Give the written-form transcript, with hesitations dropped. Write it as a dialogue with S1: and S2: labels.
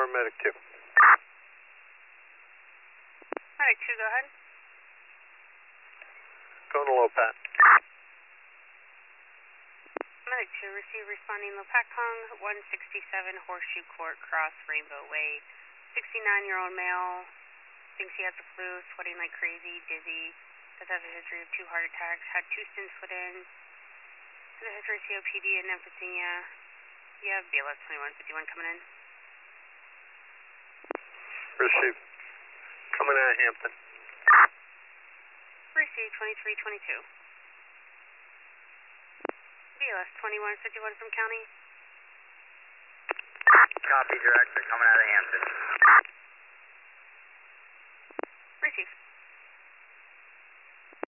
S1: Medic 2.
S2: Medic 2, go ahead.
S1: Going to low pat.
S2: Medic 2, receive responding low pat Kong, 167 Horseshoe Court, Cross Rainbow Way. 69-year-old male, thinks he has the flu, sweating like crazy, dizzy, does have a history of 2 heart attacks, had 2 stents put in, has a history of COPD and emphysema. You have BLS 2151 coming in.
S1: Receive. Coming out of Hampton.
S2: Receive 2322. BLS 2151 from County.
S3: Copy, director, coming out of Hampton.
S2: Receive.